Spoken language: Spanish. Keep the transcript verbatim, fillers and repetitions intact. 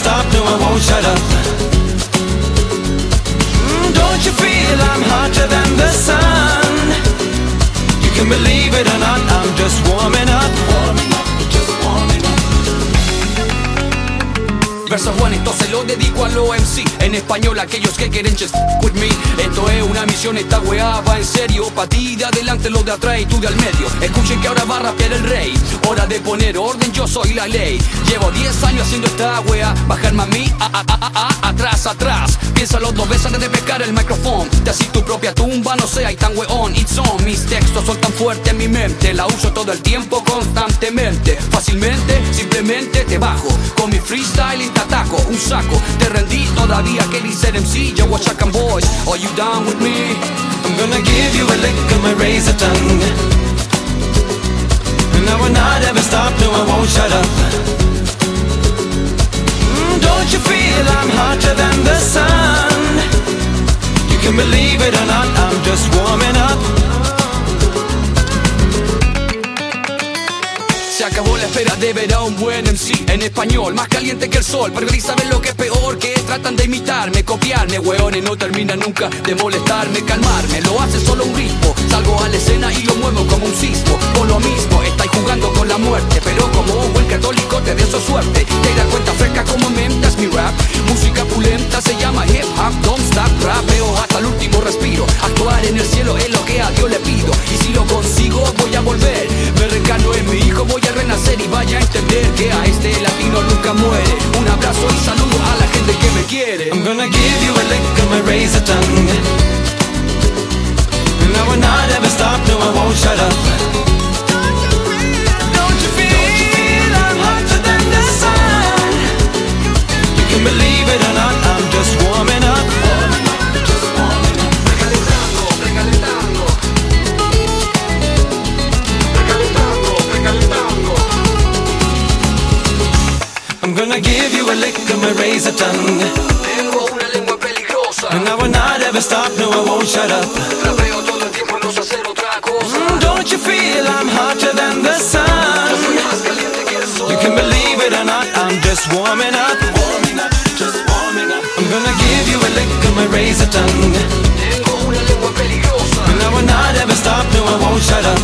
stop, no I won't shut up. mm, Don't you feel I'm hotter than the sun? You can believe it or not, I'm just warming up. Warming up, just warming up. Versos bonitos se lo dedico a los M C. En español aquellos que quieren just with me. Esto es una misión, esta weá va en serio. Pa' ti de adelante, lo de atrás y tú de al medio. Escuchen que ahora va a rapear el rey. Hora de poner orden, yo soy la ley. Llevo diez años haciendo esta weá. Bajarme a mí, a, a, a, a, atrás, atrás. Piénsalo dos veces antes de pescar el micrófono. De así tu propia tumba, no seas tan weón. It's on, mis textos son tan fuertes en mi mente. La uso todo el tiempo, constantemente. Fácilmente, simplemente te bajo. Con mi freestyle te ataco, un saco. Te rendí todavía que dice M C. Yo watch Chacan Boys, are you down with me? I'm gonna give you a lick of my razor tongue. And I will not ever stop, no I won't shut up. mm, Don't you feel I'm hotter than the sun? You can believe it or not, I'm just warming up. Se acabó la espera de ver a un buen M C en español, más caliente que el sol. Pero ni saben lo que es peor, que tratan de imitarme, copiarme. Hueones no terminan nunca de molestarme, calmarme. Lo hace solo un ritmo. Salgo a la escena y lo muevo como un sismo. Por lo mismo, estáis jugando con la muerte. Pero como un buen católico te deseo suerte. Te das cuenta fresca como menta es mi rap. Música pulenta se llama hip hop. Don't stop, rapeo hasta el último respiro. Actuar en el cielo es lo que a Dios le pido. Y si lo consigo voy a volver. Me reencarno en mi hijo, voy a renacer y vaya a entender que a este latino nunca muere. Un abrazo y saludo a la gente que me quiere. I'm gonna give you a lick of my razor tongue. And I will not ever stop, no I won't shut up. Don't you feel I'm hotter than the sun? You can believe it or not, I'm just warming up. Just warming up. Precalentando, precalentando. Precalentando, precalentando. I'm gonna give you a lick of my razor tongue. Tengo una lengua peligrosa. And I will not ever stop, no I won't shut up. Rapeo todo el tiempo y no sé hacer otra cosa. mm, Don't you feel I'm hotter than the Yo soy sun? más caliente que el sol. You can believe it or not, I'm just warming up. Warming up, just warming up. I'm gonna give you a lick of my razor tongue. Tengo una lengua peligrosa. And I will not ever stop, no I won't shut up.